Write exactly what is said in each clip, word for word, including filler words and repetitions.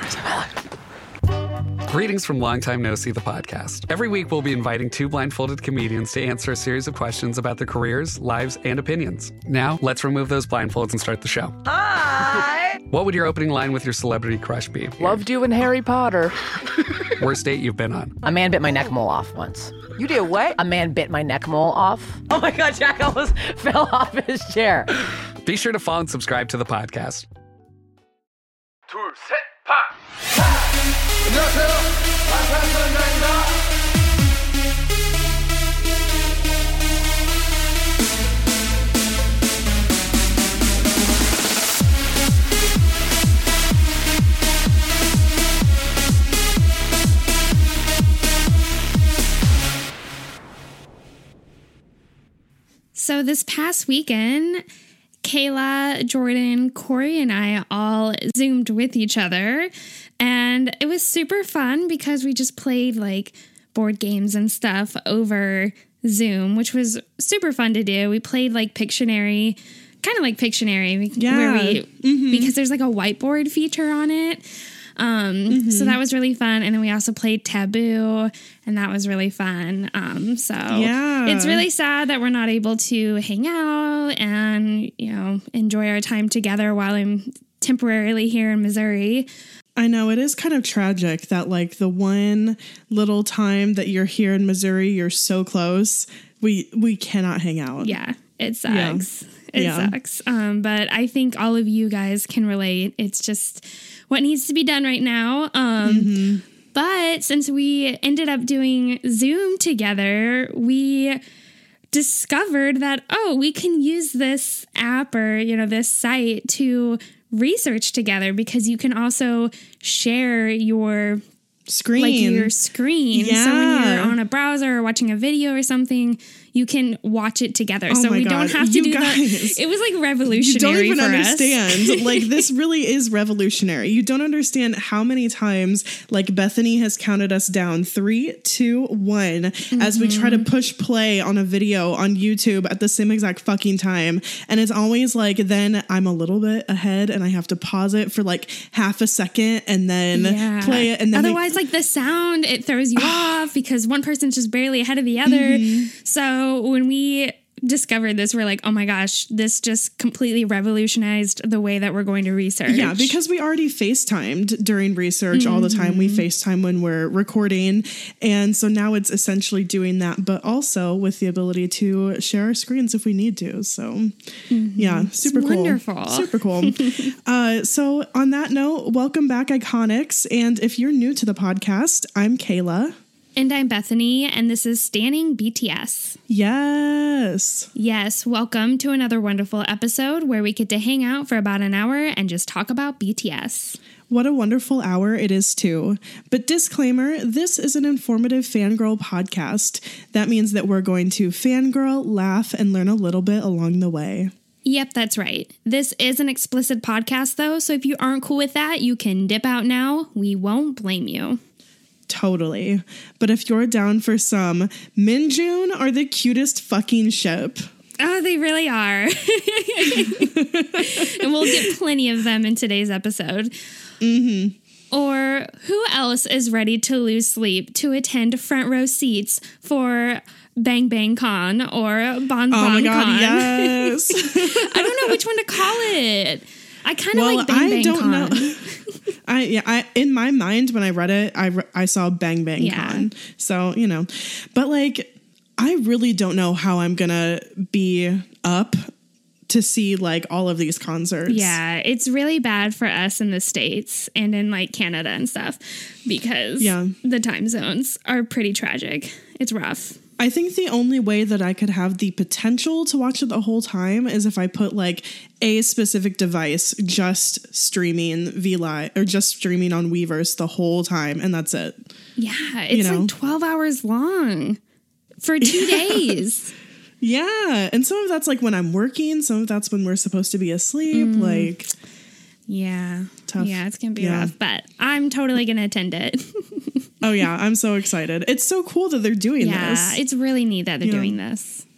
Greetings from Long Time No See, the podcast. Every week, we'll be inviting two blindfolded comedians to answer a series of questions about their careers, lives, and opinions. Now, let's remove those blindfolds and start the show. Hi! What would your opening line with your celebrity crush be? Loved you in Harry Potter. Worst date you've been on? A man bit my neck mole off once. You did what? A man bit my neck mole off. Oh my God, Jack almost fell off his chair. Be sure to follow and subscribe to the podcast. 둘, 셋, 파! 안녕하세요. 마사선장입니다. So this past weekend, Kayla, Jordan, Corey, and I all Zoomed with each other. And it was super fun because we just played like board games and stuff over Zoom, which was super fun to do. We played like Pictionary, kind of like Pictionary, yeah. where we, mm-hmm. because there's like a whiteboard feature on it. Um, mm-hmm. So that was really fun. And then we also played Taboo, and that was really fun. Um, so yeah. It's really sad that we're not able to hang out and, you know, enjoy our time together while I'm temporarily here in Missouri. I know it is kind of tragic that like the one little time that you're here in Missouri, you're so close. We, we cannot hang out. Yeah, it sucks. Yeah. It yeah. sucks. Um, but I think all of you guys can relate. It's just what needs to be done right now. Um, mm-hmm. But since we ended up doing Zoom together, we discovered that, oh, we can use this app or, you know, this site to research together, because you can also share your screen, like your screen. Yeah. So when you're on a browser or watching a video or something, you can watch it together. Oh so my we God. don't have to You do guys, that. It was like revolutionary. You don't even for understand. Us. Like this really is revolutionary. You don't understand how many times like Bethany has counted us down three, two, one mm-hmm. as we try to push play on a video on YouTube at the same exact fucking time. And it's always like, then I'm a little bit ahead and I have to pause it for like half a second and then yeah. play it. And then otherwise, we, like the sound, it throws you off because one person's just barely ahead of the other. Mm-hmm. So when we discovered this, we're like, oh my gosh, this just completely revolutionized the way that we're going to research. Yeah, because we already FaceTimed during research mm-hmm. all the time. We FaceTime when we're recording. And so now it's essentially doing that, but also with the ability to share our screens if we need to. So mm-hmm. yeah, super it's cool. Wonderful. Super cool. uh, so on that note, welcome back, Iconics. And if you're new to the podcast, I'm Kayla. And I'm Bethany, and this is Standing B T S. Yes. Yes, welcome to another wonderful episode where we get to hang out for about an hour and just talk about B T S. What a wonderful hour it is, too. But disclaimer, this is an informative fangirl podcast. That means that we're going to fangirl, laugh, and learn a little bit along the way. Yep, that's right. This is an explicit podcast, though, so if you aren't cool with that, you can dip out now. We won't blame you. Totally. But if you're down for some, Minjun are the cutest fucking ship. Oh, they really are. And we'll get plenty of them in today's episode. Mm-hmm. Or who else is ready to lose sleep to attend front row seats for Bang Bang Con or Bon Bon Con? Oh my God, Con? Yes. I don't know which one to call it. I kind of well, like Bang I Bang don't Con. Know. I yeah, I in my mind when I read it, I I saw Bang Bang yeah. Con. So, you know. But like I really don't know how I'm going to be up to see like all of these concerts. Yeah, it's really bad for us in the States and in like Canada and stuff because yeah. the time zones are pretty tragic. It's rough. I think the only way that I could have the potential to watch it the whole time is if I put like a specific device just streaming V-Live or just streaming on Weverse the whole time. And that's it. Yeah. It's you know? like twelve hours long for two days. Yeah. And some of that's like when I'm working. Some of that's when we're supposed to be asleep. Mm. Like, yeah. Tough. Yeah. It's going to be yeah. rough, but I'm totally going to attend it. Oh, yeah. I'm so excited. It's so cool that they're doing yeah, this. Yeah, it's really neat that they're you doing know? this.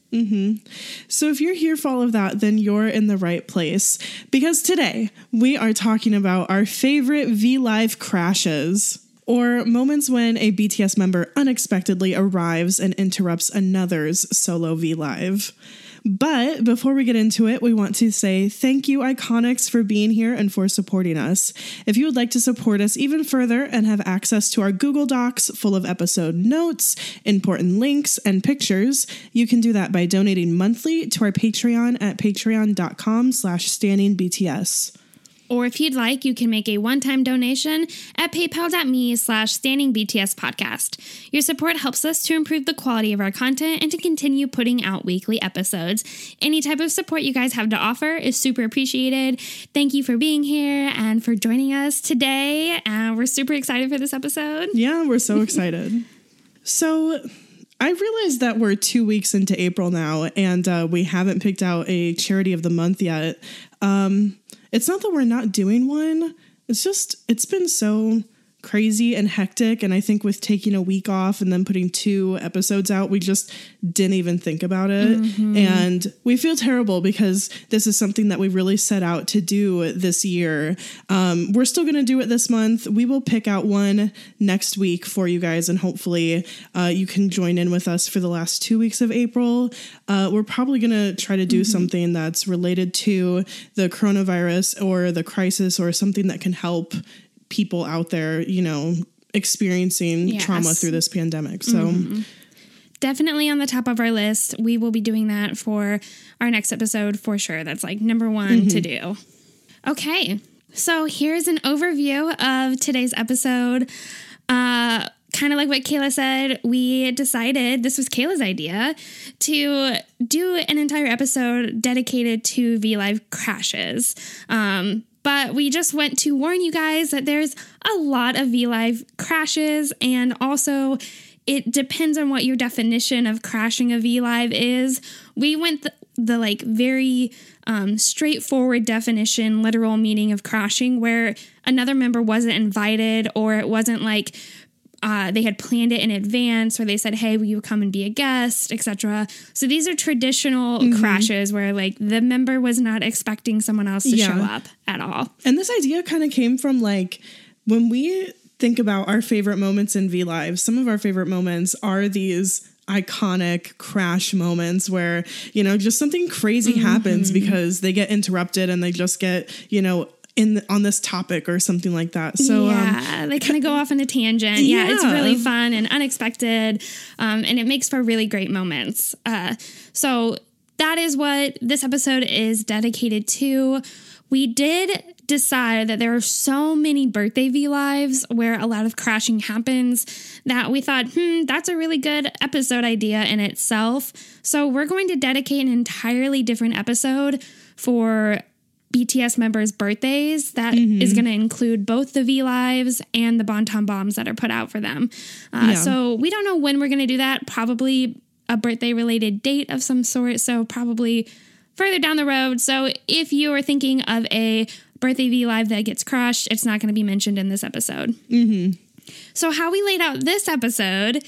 Mm-hmm. So if you're here for all of that, then you're in the right place, because today we are talking about our favorite V-Live crashes, or moments when a B T S member unexpectedly arrives and interrupts another's solo V-Live. But before we get into it, we want to say thank you, Iconics, for being here and for supporting us. If you would like to support us even further and have access to our Google Docs full of episode notes, important links, and pictures, you can do that by donating monthly to our Patreon at patreon.com slash standingbts. Or if you'd like, you can make a one-time donation at paypal.me slash standingbtspodcast. Your support helps us to improve the quality of our content and to continue putting out weekly episodes. Any type of support you guys have to offer is super appreciated. Thank you for being here and for joining us today. Uh, we're super excited for this episode. Yeah, we're so excited. So I realized that we're two weeks into April now, and uh, we haven't picked out a charity of the month yet. Um... It's not that we're not doing one. It's just, it's been so crazy and hectic. And I think with taking a week off and then putting two episodes out, we just didn't even think about it. Mm-hmm. And we feel terrible because this is something that we really set out to do this year. Um, we're still going to do it this month. We will pick out one next week for you guys. And hopefully uh, you can join in with us for the last two weeks of April. Uh, we're probably going to try to do mm-hmm. something that's related to the coronavirus or the crisis, or something that can help people out there, you know, experiencing yes. trauma through this pandemic. So mm-hmm. definitely on the top of our list. We will be doing that for our next episode for sure. That's like number one mm-hmm. to do. Okay. So here's an overview of today's episode. Uh, kind of like what Kayla said, we decided, this was Kayla's idea, to do an entire episode dedicated to V-Live crashes. Um, But we just want to warn you guys that there's a lot of V-Live crashes, and also it depends on what your definition of crashing a V-Live is. We went the, the like very um, straightforward definition, literal meaning of crashing, where another member wasn't invited, or it wasn't like Uh, they had planned it in advance, or they said, hey, will you come and be a guest, et cetera. So these are traditional mm-hmm. crashes where like the member was not expecting someone else to yeah. show up at all. And this idea kind of came from like when we think about our favorite moments in V-Live, some of our favorite moments are these iconic crash moments where, you know, just something crazy mm-hmm. happens because they get interrupted and they just get, you know, in the, on this topic or something like that. So yeah, um, they kind of go off on a tangent. Yeah, yeah, it's really fun and unexpected, um, and it makes for really great moments. Uh, so that is what this episode is dedicated to. We did decide that there are so many birthday V-Lives where a lot of crashing happens that we thought, hmm, that's a really good episode idea in itself. So we're going to dedicate an entirely different episode for B T S members' birthdays that mm-hmm. is going to include both the V-Lives and the Bonton Bombs that are put out for them. Uh, yeah. So we don't know when we're going to do that. Probably a birthday-related date of some sort, so probably further down the road. So if you are thinking of a birthday V-Live that gets crushed, it's not going to be mentioned in this episode. Mm-hmm. So how we laid out this episode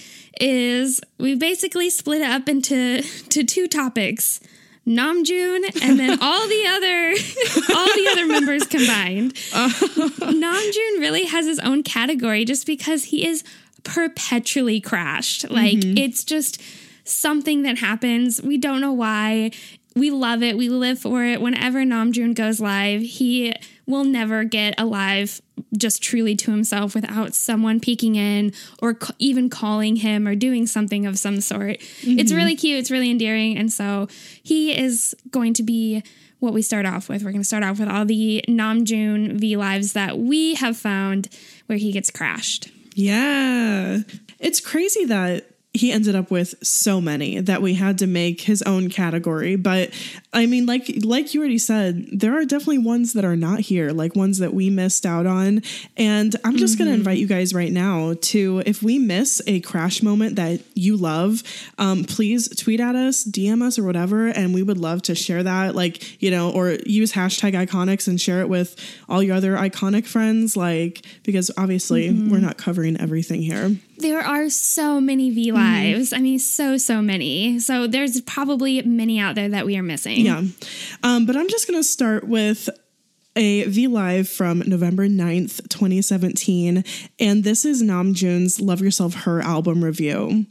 is we basically split it up into to two topics. Namjoon and then all the other all the other members combined. Uh, Namjoon really has his own category just because he is perpetually crashed. Like mm-hmm. it's just something that happens. We don't know why. We love it. We live for it. Whenever Namjoon goes live, he will never get a live just truly to himself without someone peeking in or c- even calling him or doing something of some sort. Mm-hmm. It's really cute. It's really endearing. And so he is going to be what we start off with. We're going to start off with all the Namjoon V-Lives that we have found where he gets crashed. Yeah. It's crazy that he ended up with so many that we had to make his own category. But I mean, like, like you already said, there are definitely ones that are not here, like ones that we missed out on. And I'm just mm-hmm. going to invite you guys right now to, if we miss a crash moment that you love, um, please tweet at us, D M us or whatever. And we would love to share that, like, you know, or use hashtag iconics and share it with all your other iconic friends, like, because obviously mm-hmm. we're not covering everything here. There are so many V Lives. Mm. I mean, so, so many. So there's probably many out there that we are missing. Yeah. Um, but I'm just going to start with a V Live from November ninth, twenty seventeen. And this is Namjoon's Love Yourself Her album review.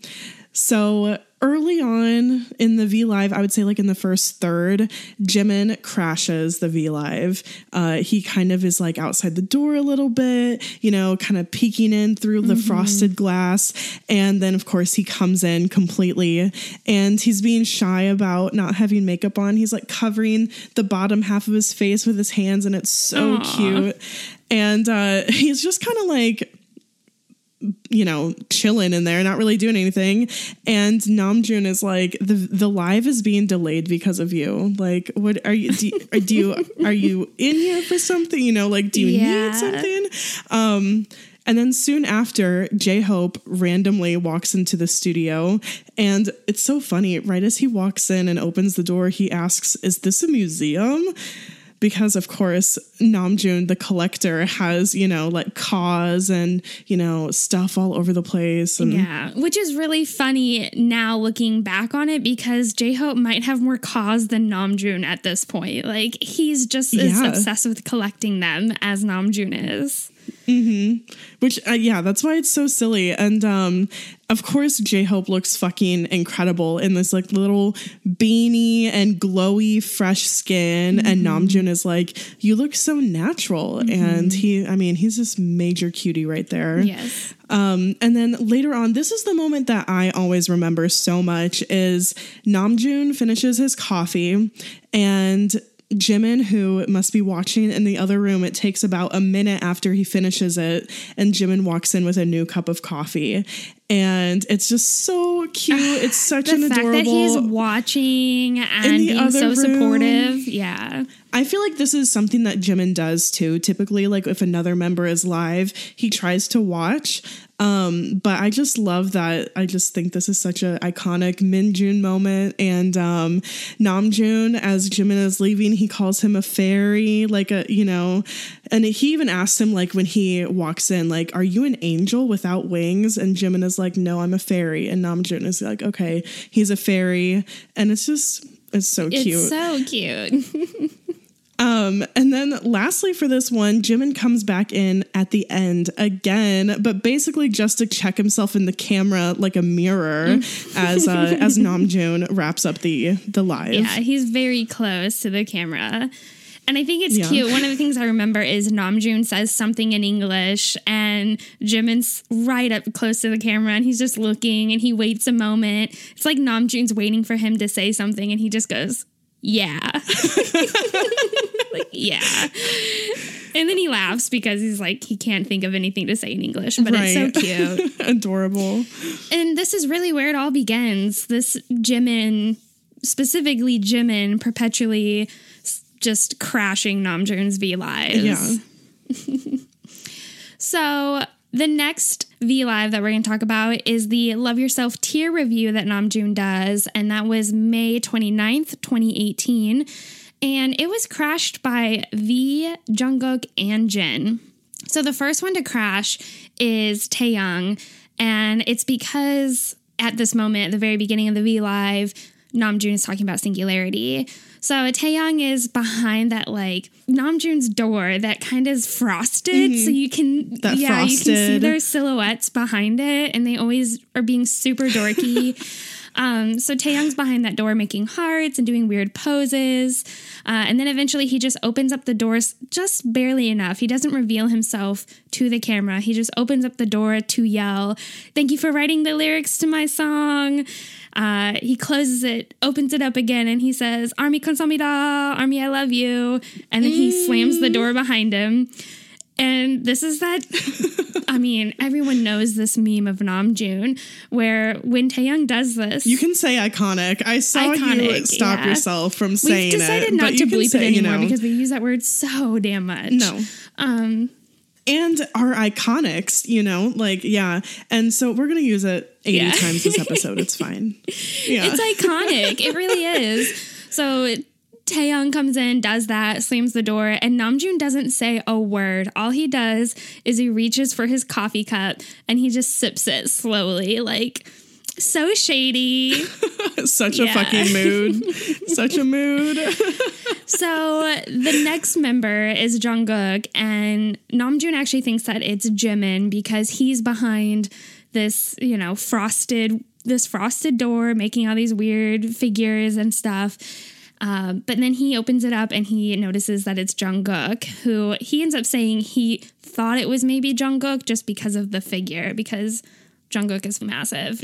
So early on in the V Live, I would say like in the first third, Jimin crashes the V Live. Uh, he kind of is like outside the door a little bit, you know, kind of peeking in through the mm-hmm. frosted glass. And then, of course, he comes in completely and he's being shy about not having makeup on. He's like covering the bottom half of his face with his hands, and it's so Aww. Cute. And uh, he's just kind of like, you know, chilling in there, not really doing anything. And Namjoon is like, the the live is being delayed because of you. Like, what are you, do you, do you are you in here for something? You know, like, do you yeah. need something? Um, and then soon after, J-Hope randomly walks into the studio. And it's so funny. Right as he walks in and opens the door, he asks, "Is this a museum?" Because, of course, Namjoon, the collector, has, you know, like cause and, you know, stuff all over the place. And yeah, which is really funny now looking back on it, because J-Hope might have more cause than Namjoon at this point. Like, he's just as yeah. obsessed with collecting them as Namjoon is. Mm-hmm. Which, uh, yeah, that's why it's so silly. And, um, of course, J-Hope looks fucking incredible in this, like, little beanie and glowy, fresh skin. Mm-hmm. And Namjoon is like, you look so natural. Mm-hmm. And he, I mean, he's this major cutie right there. Yes. Um, and then later on, this is the moment that I always remember so much, is Namjoon finishes his coffee and Jimin, who must be watching in the other room, it takes about a minute after he finishes it, and Jimin walks in with a new cup of coffee. And it's just so cute. It's such the an fact adorable... that he's watching and being so room. supportive. Yeah. I feel like this is something that Jimin does too. Typically, like if another member is live, he tries to watch. Um, but I just love that. I just think this is such an iconic Minjoon moment. And um, Namjoon, as Jimin is leaving, he calls him a fairy, like a, you know, and he even asks him, like, when he walks in, like, are you an angel without wings? And Jimin is like, no, I'm a fairy. And Namjoon is like, okay, he's a fairy. And it's just, it's so cute. It's so cute. Um, and then lastly for this one, Jimin comes back in at the end again, but basically just to check himself in the camera like a mirror as uh, as Namjoon wraps up the the live. Yeah, he's very close to the camera. And I think it's yeah. cute. One of the things I remember is Namjoon says something in English and Jimin's right up close to the camera and he's just looking and he waits a moment. It's like Namjoon's waiting for him to say something and he just goes, yeah. Like, yeah. And then he laughs because he's like, he can't think of anything to say in English, but right. It's so cute. Adorable. And this is really where it all begins. This Jimin, specifically Jimin, perpetually just crashing Namjoon's V Lives. Yeah. So the next V Live that we're going to talk about is the Love Yourself tier review that Namjoon does, and that was May twenty-ninth, twenty eighteen. And it was crashed by V, Jungkook, and Jin. So the first one to crash is Taehyung, and it's because at this moment, at the very beginning of the V Live, Namjoon is talking about singularity. So Taehyung is behind that, like, Namjoon's door that kind of is frosted. Mm-hmm. So you can, that yeah, frosted. You can see their silhouettes behind it. And they always are being super dorky. um, so Taehyung's behind that door making hearts and doing weird poses. Uh, and then eventually he just opens up the doors just barely enough. He doesn't reveal himself to the camera. He just opens up the door to yell, "Thank you for writing the lyrics to my song." Uh, he closes it, opens it up again, and he says, "Army 감사합니다, Army, I love you." And then he mm. slams the door behind him. And this is that, I mean, everyone knows this meme of Namjoon, where when Taehyung does this. You can say iconic. I saw iconic, you stop yeah. yourself from saying it. We've decided it, not to bleep say, it anymore, you know, because we use that word so damn much. No. Um, and our iconics, you know, like, yeah. And so we're going to use it eighty yeah. times this episode. It's fine. Yeah. It's iconic. It really is. So Taeyong comes in, does that, slams the door, and Namjoon doesn't say a word. All he does is he reaches for his coffee cup and he just sips it slowly, like, so shady. Such Yeah. a fucking mood. Such a mood. So the next member is Jungkook, and Namjoon actually thinks that it's Jimin because he's behind this, you know, frosted, this frosted door, making all these weird figures and stuff. Um, but then he opens it up and he notices that it's Jungkook, who he ends up saying he thought it was maybe Jungkook just because of the figure, because Jungkook is massive.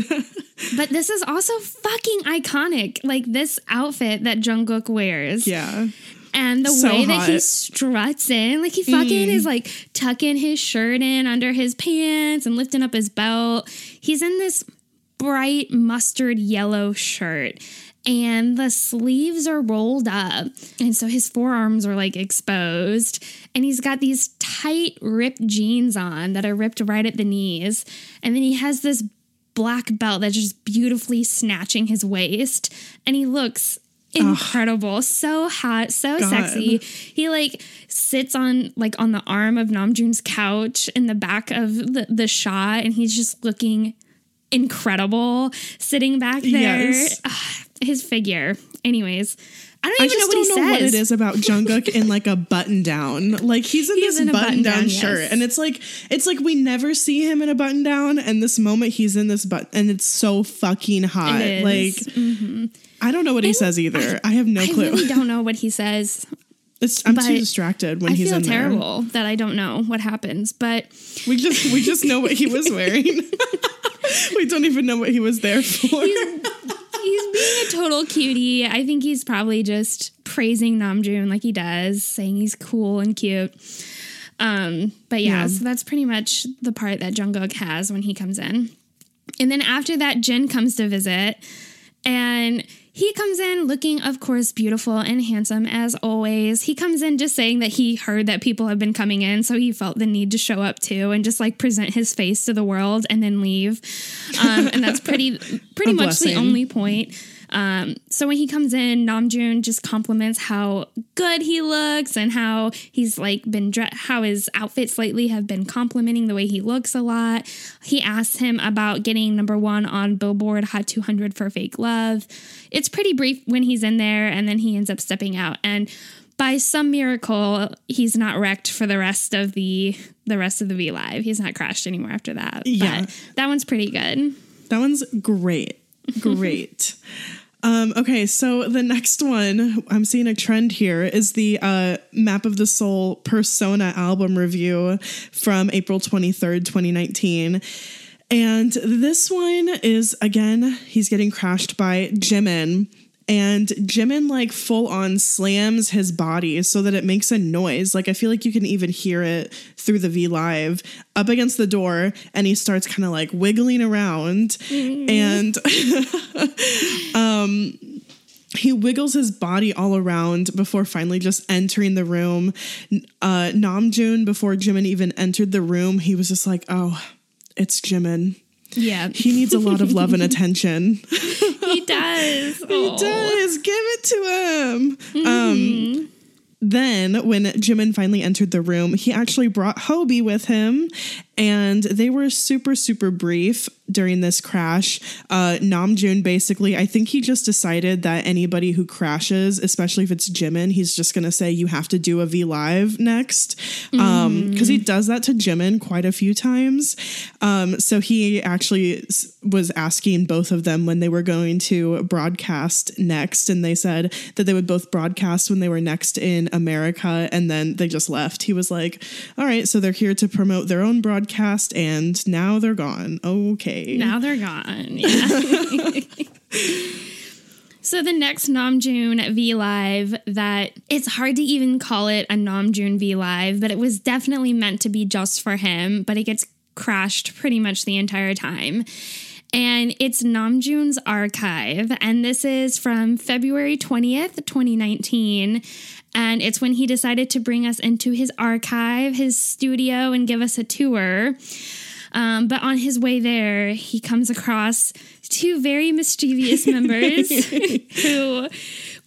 But this is also fucking iconic. Like, this outfit that Jungkook wears. Yeah. And the So way that he hot. struts in, like he fucking Mm. is like tucking his shirt in under his pants and lifting up his belt. He's in this bright mustard yellow shirt and the sleeves are rolled up. And so his forearms are like exposed. And he's got these tight ripped jeans on that are ripped right at the knees. And then he has this black belt that's just beautifully snatching his waist. And he looks incredible. Ugh. So hot, so God. sexy. He like sits on like on the arm of Namjoon's couch in the back of the, the shot. And he's just looking incredible sitting back there. Yes. Ugh, his figure. Anyways, I don't I even just know what don't he know says. what it is about Jungkook in like a button down. Like he's in He's this in a button down button-down, shirt, yes. and it's like it's like we never see him in a button down, and this moment he's in this button, and it's so fucking hot. It Like is. Mm-hmm. I don't know what he And says either. I, I have no I clue. really don't know what he says. It's, I'm but too distracted when I he's feel in terrible that I don't know what happens, but there. We just we just know what he was wearing. We don't even know what he was there for. he's, he's being a total cutie. I think he's probably just praising Namjoon like he does, saying he's cool and cute. Um, but yeah, Yeah. so that's pretty much the part that Jungkook has when he comes in. And then after that, Jin comes to visit, and he comes in looking, of course, beautiful and handsome as always. He comes in just saying that he heard that people have been coming in, so he felt the need to show up too and just like present his face to the world and then leave. Um, and that's pretty, pretty A much the blessing. only point. Um, so when he comes in, Namjoon just compliments how good he looks and how he's like been dre- how his outfits lately have been complimenting the way he looks a lot. He asks him about getting number one on Billboard Hot two hundred for Fake Love. It's pretty brief when he's in there, and then he ends up stepping out. And by some miracle, he's not wrecked for the rest of the the rest of the V Live. He's not crashed anymore after that. Yeah. But that one's pretty good. That one's great. Great. um, okay, so the next one, I'm seeing a trend here, is the uh, Map of the Soul Persona album review from April twenty-third, twenty nineteen. And this one is, again, he's getting crashed by Jimin. And Jimin like full on slams his body so that it makes a noise. Like I feel like you can even hear it through the V Live up against the door, and he starts kind of like wiggling around mm. and um he wiggles his body all around before finally just entering the room. Uh, Namjoon, before Jimin even entered the room, he was just like, oh, it's Jimin. Yeah. He needs a lot of love and attention. He does. He Oh. does. Give it to him. Mm-hmm. Um, then when Jimin finally entered the room, he actually brought Hobie with him, and they were super, super brief during this crash. Uh, Namjoon basically, I think he just decided that anybody who crashes, especially if it's Jimin, he's just going to say, you have to do a V Live next. Mm. Um, cause he does that to Jimin quite a few times. Um, so he actually was asking both of them when they were going to broadcast next. And they said that they would both broadcast when they were next in America. And then they just left. He was like, all right, so they're here to promote their own broadcast and now they're gone. Okay. Now they're gone. Yeah. So the next Namjoon V Live, that it's hard to even call it a Namjoon V Live, but it was definitely meant to be just for him, but it gets crashed pretty much the entire time. And it's Namjoon's Archive, and this is from February twentieth, twenty nineteen. And it's when he decided to bring us into his archive, his studio, and give us a tour. Um, but on his way there, he comes across two very mischievous members who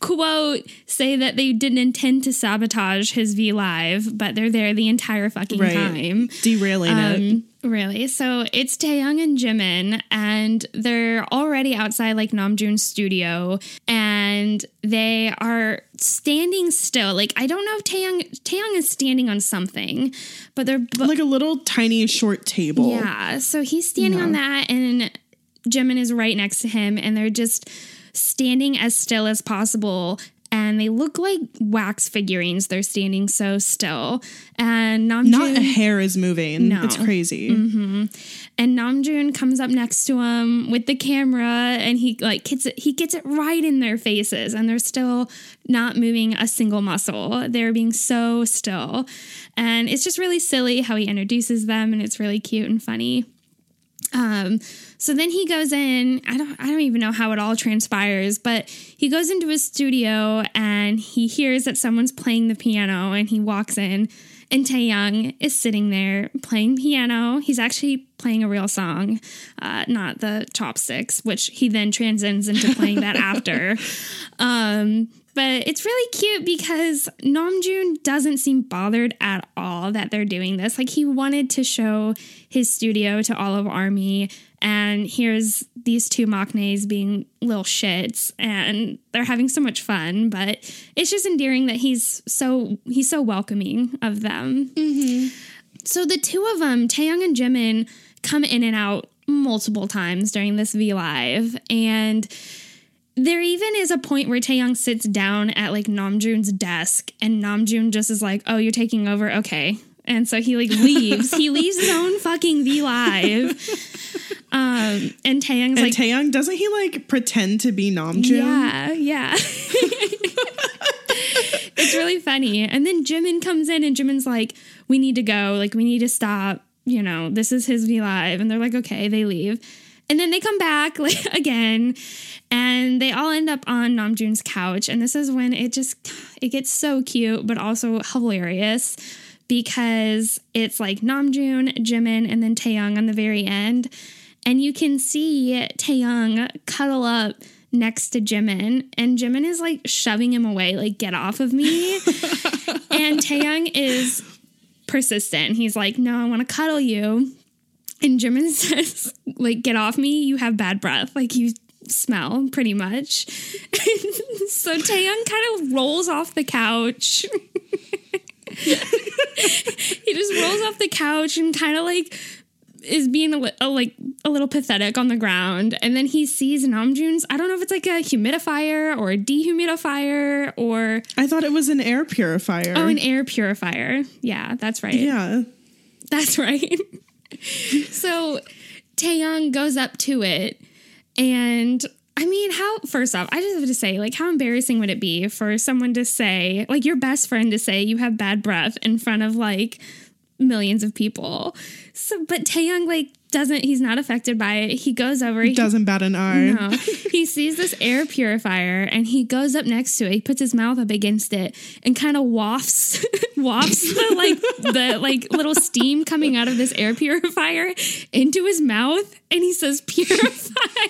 quote, say that they didn't intend to sabotage his V Live, but they're there the entire fucking right. time. Derailing um, it. Really? So it's Taehyung and Jimin, and they're already outside like Namjoon's studio, and they are standing still. Like, I don't know if Taehyung Taehyung is standing on something, but they're bo- like a little tiny short table. Yeah. So he's standing yeah. on that, and Jimin is right next to him, and they're just standing as still as possible. And they look like wax figurines. They're standing so still. And Namjoon... Not a hair is moving. No. It's crazy. Mm-hmm. And Namjoon comes up next to him with the camera, and he like gets it, he gets it right in their faces. And they're still not moving a single muscle. They're being so still. And it's just really silly how he introduces them, and it's really cute and funny. Um, so then he goes in, I don't, I don't even know how it all transpires, but he goes into his studio and he hears that someone's playing the piano, and he walks in, and Taehyung is sitting there playing piano. He's actually playing a real song, uh, not the chopsticks, which he then transcends into playing that after. Um, But it's really cute because Namjoon doesn't seem bothered at all that they're doing this. Like, he wanted to show his studio to all of ARMY, and here's these two maknaes being little shits, and they're having so much fun. But it's just endearing that he's so he's so welcoming of them. Mm-hmm. So the two of them, Taehyung and Jimin, come in and out multiple times during this V Live, and there even is a point where Taehyung sits down at like Namjoon's desk, and Namjoon just is like, "Oh, you're taking over? Okay." And so he like leaves. He leaves his own fucking V Live. Um, and Taehyung's and like, Taehyung, doesn't he like pretend to be Namjoon? Yeah, yeah. It's really funny. And then Jimin comes in, and Jimin's like, "We need to go. Like, we need to stop. You know, this is his V Live." And they're like, "Okay." They leave. And then they come back like again, and they all end up on Namjoon's couch. And this is when it just, it gets so cute, but also hilarious, because it's like Namjoon, Jimin, and then Taehyung on the very end. And you can see Taehyung cuddle up next to Jimin, and Jimin is like shoving him away, like, "Get off of me." And Taehyung is persistent. He's like, "No, I want to cuddle you." And Jimin says, like, "Get off me, you have bad breath. Like, you smell, pretty much." So Taehyung kind of rolls off the couch. He just rolls off the couch and kind of, like, is being, a, li- a, like, a little pathetic on the ground. And then he sees Namjoon's, I don't know if it's, like, a humidifier or a dehumidifier or... I thought it was an air purifier. Oh, an air purifier. Yeah, that's right. Yeah. That's right. So Taehyung goes up to it, and I mean, how, first off, I just have to say, like, how embarrassing would it be for someone to say, like, your best friend to say you have bad breath in front of, like, millions of people. So, but Taehyung, like, doesn't, he's not affected by it. He goes over. He doesn't bat an eye. No. He sees this air purifier, and he goes up next to it. He puts his mouth up against it and kind of wafts, wafts the, like, the, like, little steam coming out of this air purifier into his mouth. And he says, "Purify."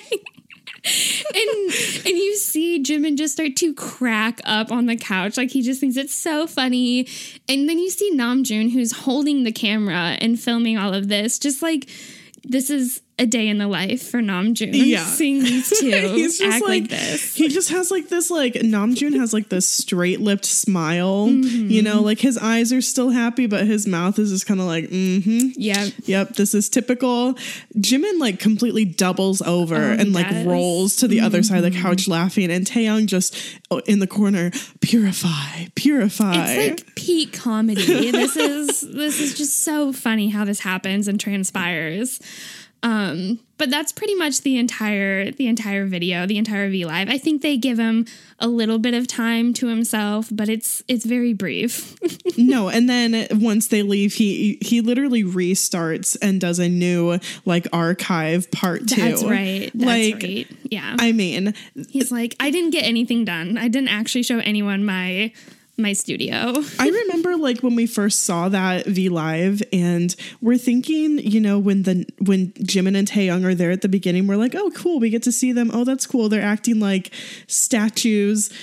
and and you see Jimin just start to crack up on the couch. Like, he just thinks it's so funny. And then you see Namjoon, who's holding the camera and filming all of this, just like, this is a day in the life for Namjoon. Yeah. Seeing these two He's just act like, like this. He just has like this, like, Namjoon has like this straight-lipped smile. Mm-hmm. You know, like, his eyes are still happy, but his mouth is just kind of like, mm-hmm. Yep. Yep, this is typical. Jimin, like, completely doubles over Oh, and, like, does. rolls to the mm-hmm. other side of the couch laughing. And Taehyung just in the corner, "Purify, purify." It's like peak comedy. This is this is just so funny how this happens and transpires. Um, but that's pretty much the entire the entire video, the entire V Live. I think they give him a little bit of time to himself, but it's it's very brief. No, and then once they leave, he he literally restarts and does a new, like, archive part two. That's right. That's like, right. Yeah. I mean, he's like, "I didn't get anything done. I didn't actually show anyone my my studio." I remember, like, when we first saw that V Live, and we're thinking, you know, when the when Jimin and Taehyung are there at the beginning, we're like, "Oh, cool, we get to see them. Oh, that's cool. They're acting like statues."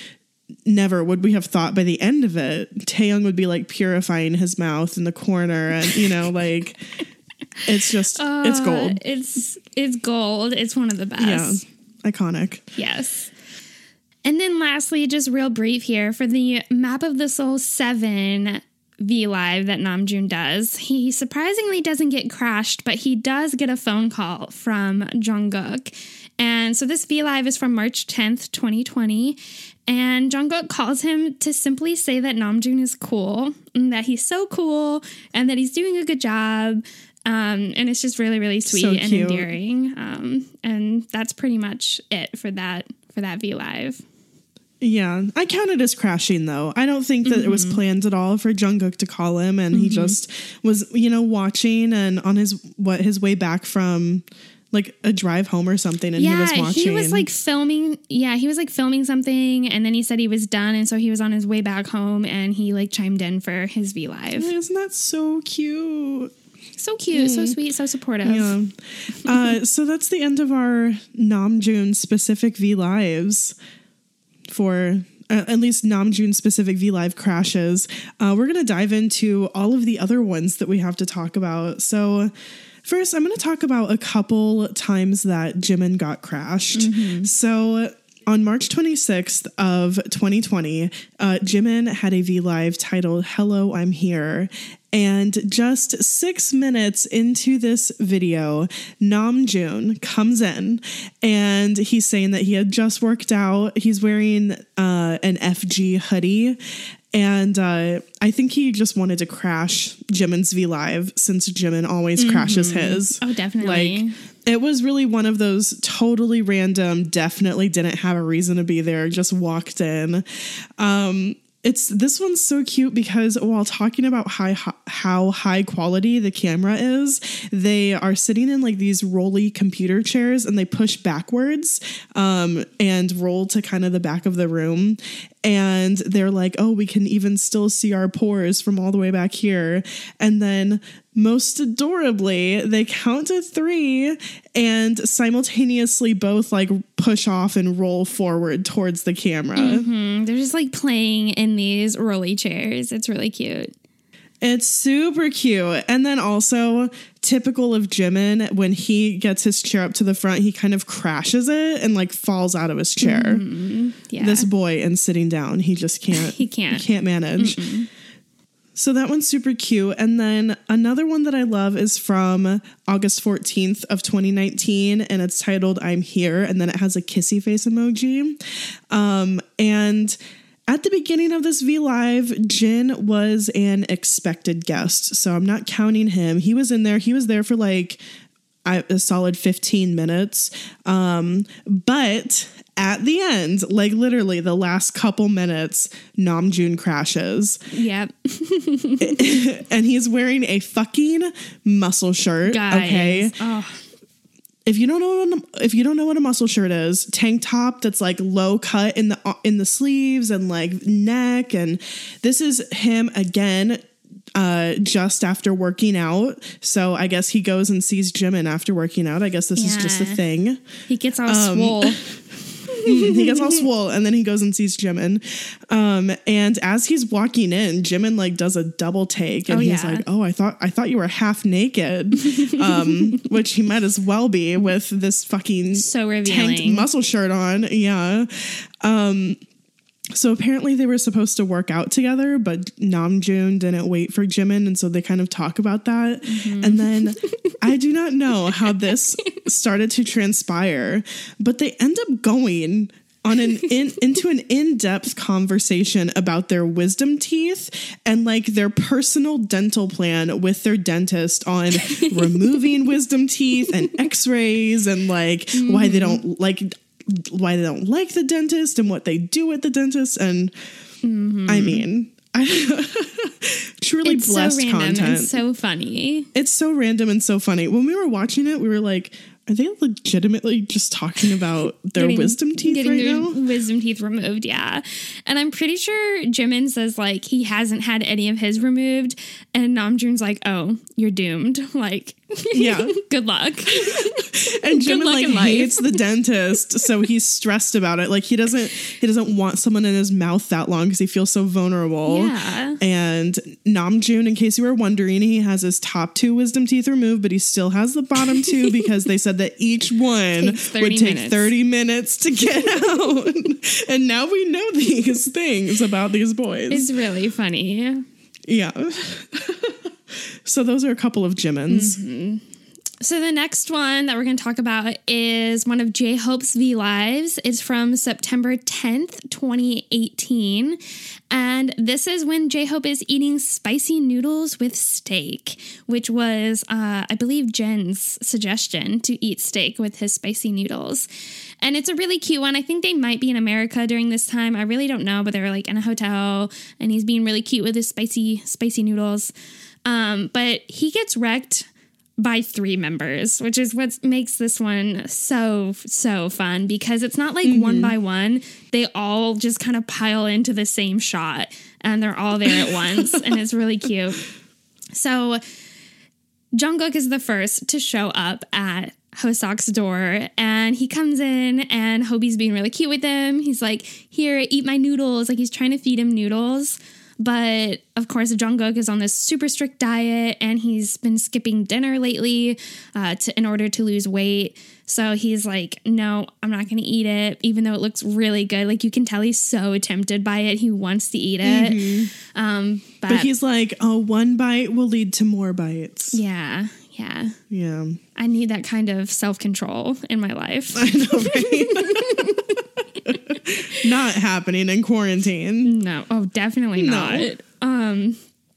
never would we have thought by the end of it, Taeyong would be like purifying his mouth in the corner, and you know, like it's just Uh, it's gold. It's it's gold. It's one of the best. Yeah, iconic. Yes. And then lastly, just real brief here for the Map of the Soul seven V Live that Namjoon does. He surprisingly doesn't get crashed, but he does get a phone call from Jungkook. And so this V Live is from March tenth, twenty twenty. And Jungkook calls him to simply say that Namjoon is cool, and that he's so cool, and that he's doing a good job. Um, and it's just really, really sweet So and cute. endearing. Um, and that's pretty much it for that for that V Live. Yeah, I count it as crashing though. I don't think that mm-hmm. it was planned at all for Jungkook to call him, and mm-hmm. he just was, you know, watching and on his what his way back from like a drive home or something, and yeah, he was watching. he was like filming. Yeah, he was like filming something, and then he said he was done, and so he was on his way back home, and he like chimed in for his V Live. Isn't that so cute? So cute, mm. so sweet, so supportive. Yeah. uh, so that's the end of our Namjoon specific V Lives. For uh, at least Namjoon specific V Live crashes. Uh, we're going to dive into all of the other ones that we have to talk about. So first, I'm going to talk about a couple times that Jimin got crashed. Mm-hmm. So on March twenty-sixth of twenty twenty, uh, Jimin had a V Live titled Hello, I'm Here. And just six minutes into this video, Namjoon comes in and he's saying that he had just worked out. He's wearing uh, an F G hoodie. And uh, I think he just wanted to crash Jimin's V Live, since Jimin always mm-hmm. crashes his. Oh, definitely. Like, it was really one of those totally random, definitely didn't have a reason to be there, just walked in. Um, It's this one's so cute because while talking about high, how high quality the camera is, they are sitting in like these rolly computer chairs, and they push backwards um, and roll to kind of the back of the room. And they're like, oh, we can even still see our pores from all the way back here. And then most adorably, they count to three and simultaneously both like push off and roll forward towards the camera. Mm-hmm. They're just like playing in these rolly chairs. It's really cute. It's super cute. And then also typical of Jimin, when he gets his chair up to the front, he kind of crashes it and like falls out of his chair. Mm-hmm. Yeah. This boy and sitting down, he just can't. he can't. He can't manage. Mm-mm. So that one's super cute. And then another one that I love is from August fourteenth of twenty nineteen, and it's titled I'm Here, and then it has a kissy face emoji. Um, and at the beginning of this V Live, Jin was an expected guest, so I'm not counting him. He was in there. He was there for like a solid fifteen minutes. Um, but at the end, like literally the last couple minutes, Namjoon crashes. Yep. And he's wearing a fucking muscle shirt. Guys. Okay. Oh. If you don't know what a, if you don't know what a muscle shirt is, tank top that's like low cut in the in the sleeves and like neck, and this is him again uh just after working out. So I guess he goes and sees Jimin after working out. I guess this yeah. is just a thing. He gets all um, swole. He gets all swole, and then he goes and sees Jimin. Um, and as he's walking in, Jimin like does a double take, and oh, he's yeah. like, "Oh, I thought I thought you were half naked," um, which he might as well be with this fucking so revealing tanked muscle shirt on. Yeah. Um, So apparently they were supposed to work out together, but Namjoon didn't wait for Jimin, and so they kind of talk about that. Mm-hmm. And then I do not know how this started to transpire, but they end up going on an in, into an in-depth conversation about their wisdom teeth and like their personal dental plan with their dentist on removing wisdom teeth and x-rays and like mm-hmm. why they don't like why they don't like the dentist and what they do at the dentist. And mm-hmm. I mean, I truly it's blessed so random content. and so funny. It's so random and so funny. When we were watching it, we were like, are they legitimately just talking about their getting, wisdom teeth getting right their now? Wisdom teeth removed, yeah. And I'm pretty sure Jimin says like he hasn't had any of his removed, and Namjoon's like, oh, you're doomed. Like, Yeah. Good luck. And Jimin luck like in life. hates the dentist, so he's stressed about it. Like he doesn't he doesn't want someone in his mouth that long because he feels so vulnerable. Yeah. And Namjoon, in case you were wondering, he has his top two wisdom teeth removed, but he still has the bottom two because they said that each one Takes thirty would take minutes. thirty minutes to get out. And now we know these things about these boys. It's really funny. Yeah. So those are a couple of Jimins. Mm-hmm. So the next one that we're going to talk about is one of J-Hope's V-Lives. It's from September tenth, twenty eighteen. And this is when J-Hope is eating spicy noodles with steak, which was, uh, I believe, Jen's suggestion to eat steak with his spicy noodles. And it's a really cute one. I think they might be in America during this time. I really don't know, but they're like in a hotel and he's being really cute with his spicy, spicy noodles. Um, but he gets wrecked by three members, which is what makes this one so, so fun because it's not like mm-hmm. one by one. They all just kind of pile into the same shot and they're all there at once and it's really cute. So Jungkook is the first to show up at Hosok's door and he comes in and Hobie's being really cute with him. He's like, here, eat my noodles. Like he's trying to feed him noodles. But of course, Jungkook is on this super strict diet and he's been skipping dinner lately uh, to, in order to lose weight. So he's like, no, I'm not going to eat it, even though it looks really good. Like you can tell he's so tempted by it. He wants to eat it. Mm-hmm. Um, but, but he's like, oh, one bite will lead to more bites. Yeah. Yeah. Yeah. I need that kind of self-control in my life. I know, right? Not happening in quarantine. No. Oh, definitely not. No. Um,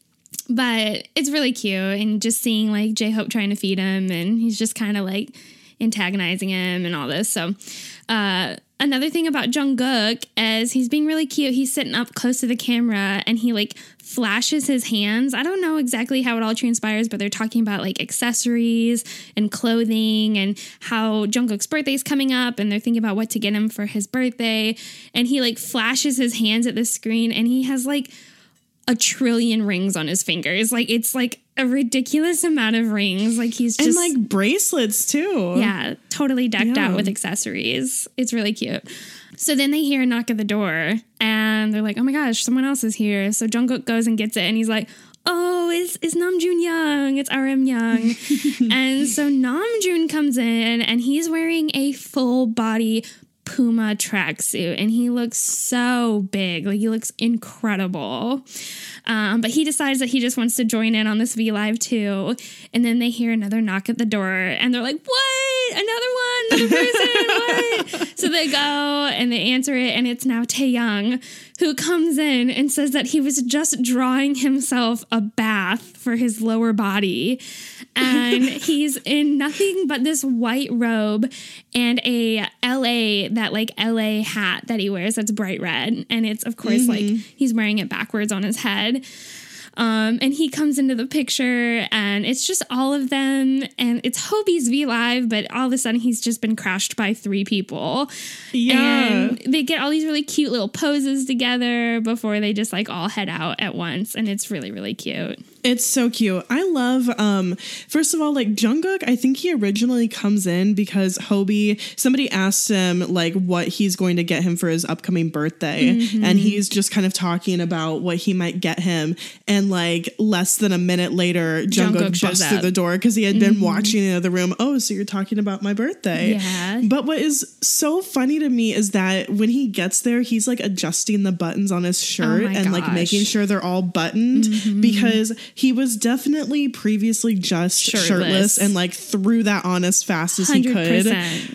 but it's really cute. And just seeing like J-Hope trying to feed him and he's just kind of like antagonizing him and all this. So, uh, another thing about Jungkook is he's being really cute. He's sitting up close to the camera and he like flashes his hands. I don't know exactly how it all transpires, but they're talking about like accessories and clothing and how Jungkook's birthday is coming up and they're thinking about what to get him for his birthday. And he like flashes his hands at the screen and he has like a trillion rings on his fingers. Like it's like a ridiculous amount of rings. Like he's just and like bracelets too. Yeah, totally decked Yeah. out with accessories. It's really cute. So then they hear a knock at the door and they're like, oh my gosh, someone else is here. So Jungkook goes and gets it and he's like, oh, it's, it's Namjoon Young. It's R M Young. And so Namjoon comes in and he's wearing a full body Puma tracksuit and he looks so big. Like he looks incredible. Um, but he decides that he just wants to join in on this V Live too. And then they hear another knock at the door and they're like, what? Another one? Another person? What? So they go and they answer it and it's now Taeyoung who comes in and says that he was just drawing himself a bath for his lower body. And he's in nothing but this white robe and a L A, that like L A hat that he wears that's bright red. And it's, of course, mm-hmm. like he's wearing it backwards on his head. Um, and he comes into the picture and it's just all of them and it's Hobie's V Live, but all of a sudden he's just been crashed by three people. Yeah. And they get all these really cute little poses together before they just like all head out at once. And it's really, really cute. It's so cute. I love, um, first of all, like Jungkook, I think he originally comes in because Hobie, somebody asked him like what he's going to get him for his upcoming birthday. Mm-hmm. And he's just kind of talking about what he might get him. And like less than a minute later, Jungkook, Jungkook busts through the door because he had been mm-hmm. watching in the other room. Oh, so you're talking about my birthday. Yeah. But what is so funny to me is that when he gets there, he's like adjusting the buttons on his shirt oh my and gosh. like making sure they're all buttoned mm-hmm. because he was definitely previously just shirtless, shirtless and like threw that on as fast as he could.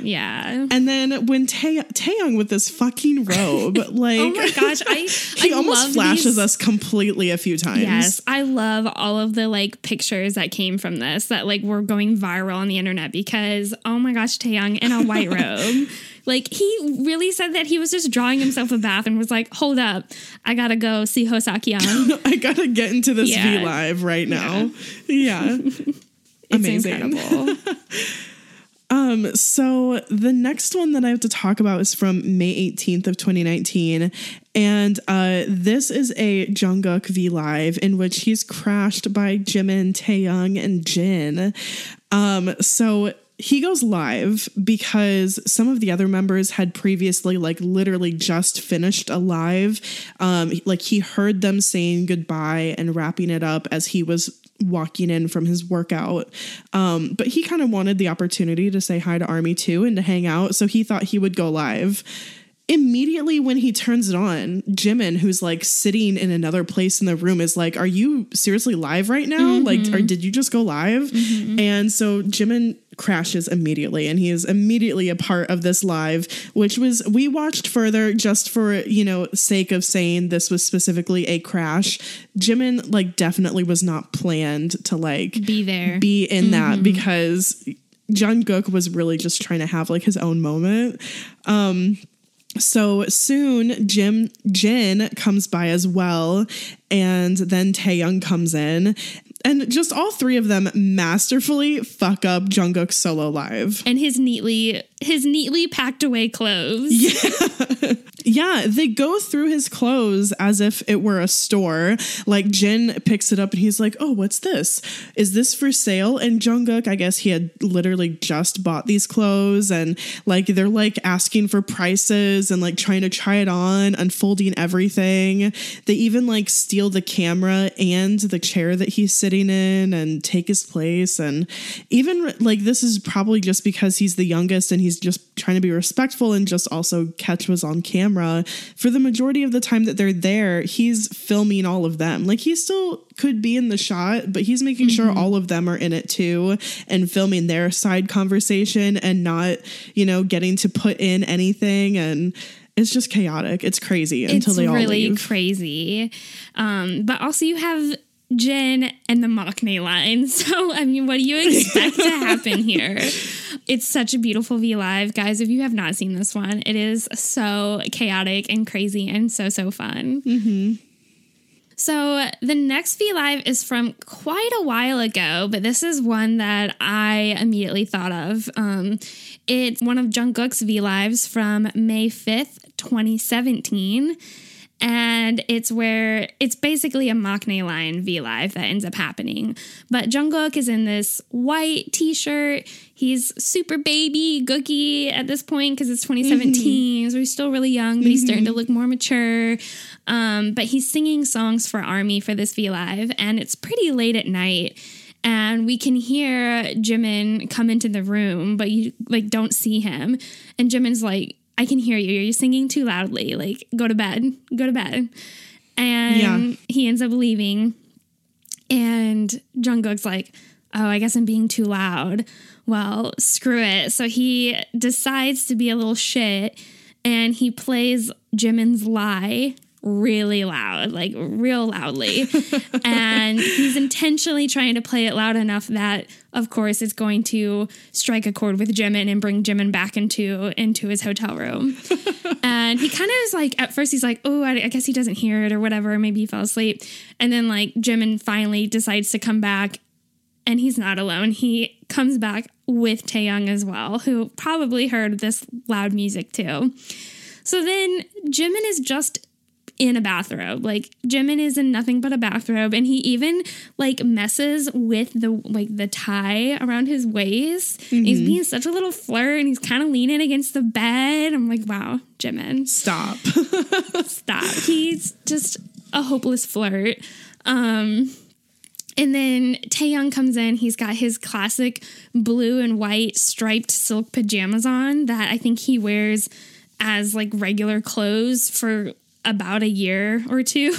Yeah. And then when Tae- Taeyoung with this fucking robe, like, oh my gosh, I he I almost flashes these. us completely a few times. Yes, I love all of the like pictures that came from this that like were going viral on the internet because oh my gosh, Taeyoung in a white robe. Like, he really said that he was just drawing himself a bath and was like, hold up, I gotta go see Hosok Young. I gotta get into this yeah. V Live right now. Yeah. It's Amazing. incredible. Um, so the next one that I have to talk about is from May eighteenth of twenty nineteen. And uh, this is a Jungkook V Live in which he's crashed by Jimin, Taehyung, and Jin. Um, so he goes live because some of the other members had previously like literally just finished a live. Um, like he heard them saying goodbye and wrapping it up as he was walking in from his workout. Um, but he kind of wanted the opportunity to say hi to ARMY too and to hang out. So he thought he would go live. Immediately when he turns it on, Jimin, who's like sitting in another place in the room, is like, are you seriously live right now? Mm-hmm. Like, or did you just go live? Mm-hmm. And so Jimin crashes immediately, and he is immediately a part of this live, which was, we watched further just for, you know, sake of saying this was specifically a crash. Jimin like definitely was not planned to like be there, be in mm-hmm. that, because Jungkook was really just trying to have like his own moment. Um, So soon, Jim Jin comes by as well, and then Taehyung comes in, and just all three of them masterfully fuck up Jungkook's solo live. And his neatly his neatly packed away clothes. Yeah. Yeah, they go through his clothes as if it were a store. Like Jin picks it up and he's like, oh, what's this? Is this for sale? And Jungkook, I guess he had literally just bought these clothes, and like they're like asking for prices and like trying to try it on, unfolding everything. They even like steal the camera and the chair that he's sitting in and take his place. And even like this is probably just because he's the youngest and he's just trying to be respectful and just also catch what's on camera. For the majority of the time that they're there, he's filming all of them. Like he still could be in the shot, but he's making mm-hmm. sure all of them are in it too and filming their side conversation and not, you know, getting to put in anything. And it's just chaotic. It's crazy until it's they all really leave. Crazy. Um, but also you have Jin and the Maknae line. So, I mean, what do you expect to happen here? It's such a beautiful V Live. Guys, if you have not seen this one, it is so chaotic and crazy and so, so fun. Mm-hmm. So the next V Live is from quite a while ago, but this is one that I immediately thought of. Um, it's one of Jungkook's V Lives from May fifth, twenty seventeen. And it's where it's basically a Maknae line V Live that ends up happening. But Jungkook is in this white t-shirt. He's super baby gooky at this point because it's twenty seventeen. Mm-hmm. So he's still really young, but mm-hmm. he's starting to look more mature. Um, but he's singing songs for ARMY for this V Live. And it's pretty late at night. And we can hear Jimin come into the room, but you like don't see him. And Jimin's like, I can hear you. You're singing too loudly. Like, go to bed. Go to bed. And yeah. he ends up leaving. And Jungkook's like, oh, I guess I'm being too loud. Well, screw it. So he decides to be a little shit. And he plays Jimin's Lie really loud, like real loudly. And he's intentionally trying to play it loud enough that, of course, it's going to strike a chord with Jimin and bring Jimin back into into his hotel room. And he kind of is like, at first he's like, oh, I, I guess he doesn't hear it or whatever. Maybe he fell asleep. And then like Jimin finally decides to come back, and he's not alone. He comes back with Taehyung as well, who probably heard this loud music too. So then Jimin is just in a bathrobe. Like Jimin is in nothing but a bathrobe, and he even like messes with the like the tie around his waist. Mm-hmm. He's being such a little flirt, and he's kind of leaning against the bed. I'm like, wow, Jimin, stop. Stop. He's just a hopeless flirt. Um And then Taehyung comes in. He's got his classic blue and white striped silk pajamas on that I think he wears as like regular clothes for about a year or two.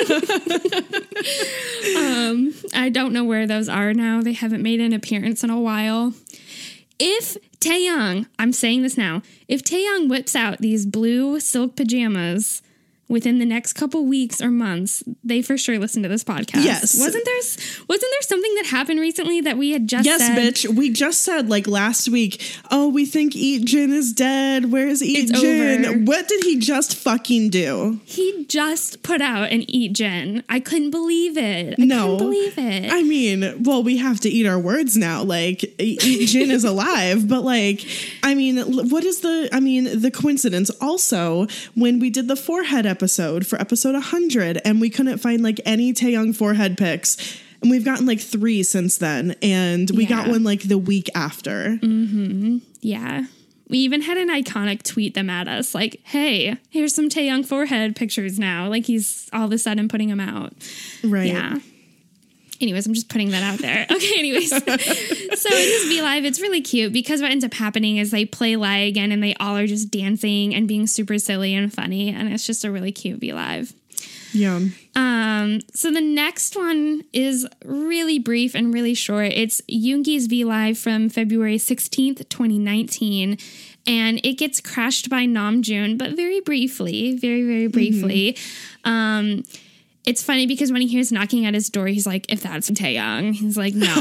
um, I don't know where those are now. They haven't made an appearance in a while. If Taehyung, I'm saying this now, if Taehyung whips out these blue silk pajamas, within the next couple weeks or months, they for sure listen to this podcast. Yes. Wasn't there wasn't there something that happened recently that we had just yes, said? Yes, bitch. We just said like last week, oh, we think Eat Jin is dead. Where's Eat It's Jin? over. What did he just fucking do? He just put out an Eat Jin. I couldn't believe it. I no. couldn't believe it. I mean, well, we have to eat our words now. Like, Eat Jin is alive. But like, I mean, what is the, I mean, the coincidence? Also, when we did the forehead episode for episode one hundred and we couldn't find like any Taeyong forehead pics, and we've gotten like three since then, and we Yeah. got one like the week after. Mm-hmm. Yeah. We even had an iconic tweet them at us like, hey, here's some Taeyong forehead pictures now. Like he's all of a sudden putting them out. Right. Yeah. Anyways, I'm just putting that out there. Okay, anyways. So in this V Live, it's really cute because what ends up happening is they play Lie again and they all are just dancing and being super silly and funny. And it's just a really cute V Live. Yeah. Um, so the next one is really brief and really short. It's Yoongi's V Live from February sixteenth, twenty nineteen. And it gets crashed by Namjoon, but very briefly, very, very briefly. Mm-hmm. Um, it's funny because when he hears knocking at his door, he's like, if that's Taeyong, he's like, no.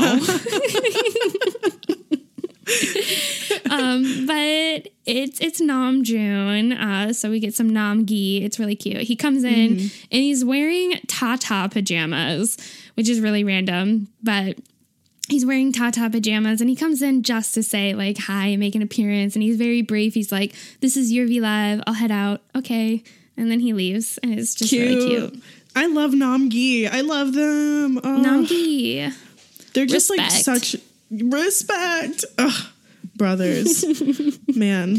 um, but it's it's Namjoon, uh, so we get some Namgi. It's really cute. He comes in mm-hmm. and he's wearing Tata pajamas, which is really random, but he's wearing Tata pajamas and he comes in just to say like hi, make an appearance, and he's very brief. He's like, this is your V Live, I'll head out. Okay. And then he leaves and it's just cute. really cute. I love Namgi. I love them. Oh, Namgi. They're just Respect. like such respect. Ugh, brothers. Man.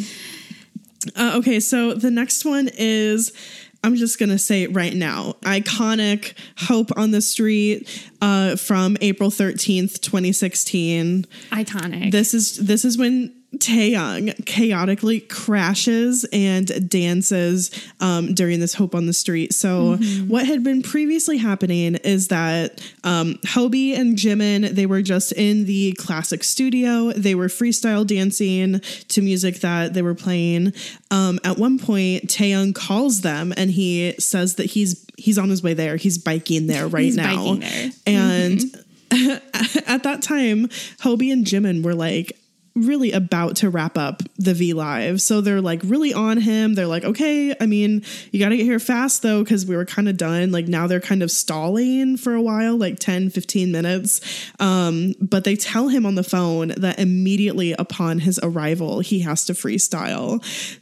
Uh, okay, so the next one is, I'm just going to say it right now, iconic Hope on the Street uh, from April thirteenth, twenty sixteen. Iconic. This is this is when Taeyong chaotically crashes and dances um, during this Hope on the Street. So mm-hmm. what had been previously happening is that um, Hobie and Jimin, they were just in the classic studio. They were freestyle dancing to music that they were playing. Um, at one point, Taeyong calls them and he says that he's he's on his way there. He's biking there right he's now. Biking there. And mm-hmm. at that time, Hobie and Jimin were like, really about to wrap up the V Live. So they're like really on him. They're like, okay, I mean, you got to get here fast though, because we were kind of done. Like now they're kind of stalling for a while, like ten, fifteen minutes. Um, but they tell him on the phone that immediately upon his arrival, he has to freestyle.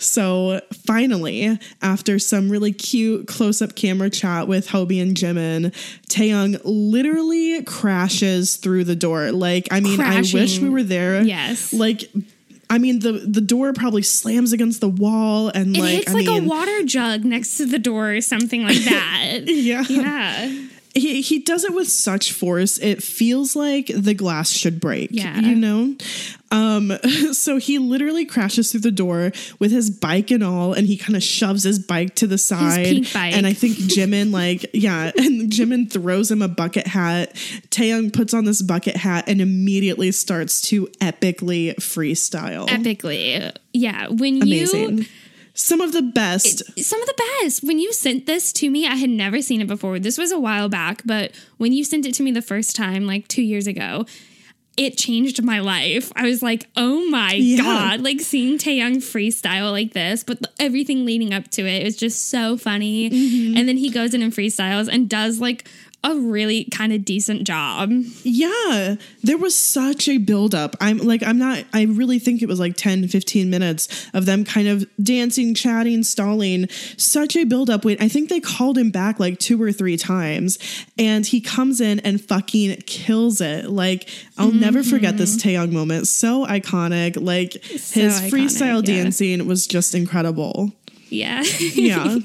So finally, after some really cute close-up camera chat with Hobie and Jimin, Taeyong literally crashes through the door. Like, I mean, Crashing. I wish we were there. Yes. Like, I mean, the, the door probably slams against the wall and it like, hits I like mean, a water jug next to the door or something like that. yeah. Yeah. He, he does it with such force. It feels like the glass should break, yeah. you know? Um, so he literally crashes through the door with his bike and all, and he kind of shoves his bike to the side. His pink bike. And I think Jimin like, yeah, and Jimin throws him a bucket hat. Taeyong puts on this bucket hat and immediately starts to epically freestyle. Epically. Yeah. When Amazing. you... Some of the best. It, some of the best. When you sent this to me, I had never seen it before. This was a while back, but when you sent it to me the first time, like two years ago, it changed my life. I was like, oh my yeah. God, like seeing Taeyong freestyle like this, but the, everything leading up to it is just so funny. Mm-hmm. And then he goes in and freestyles and does like a really kind of decent job. Yeah, there was such a buildup. I'm like, I'm not, I really think it was like ten, fifteen minutes of them kind of dancing, chatting, stalling. Such a buildup. Wait, I think they called him back like two or three times and he comes in and fucking kills it. Like, I'll mm-hmm. never forget this Taeyong moment. So iconic. Like, so his iconic, freestyle yeah. dancing was just incredible. Yeah. Yeah.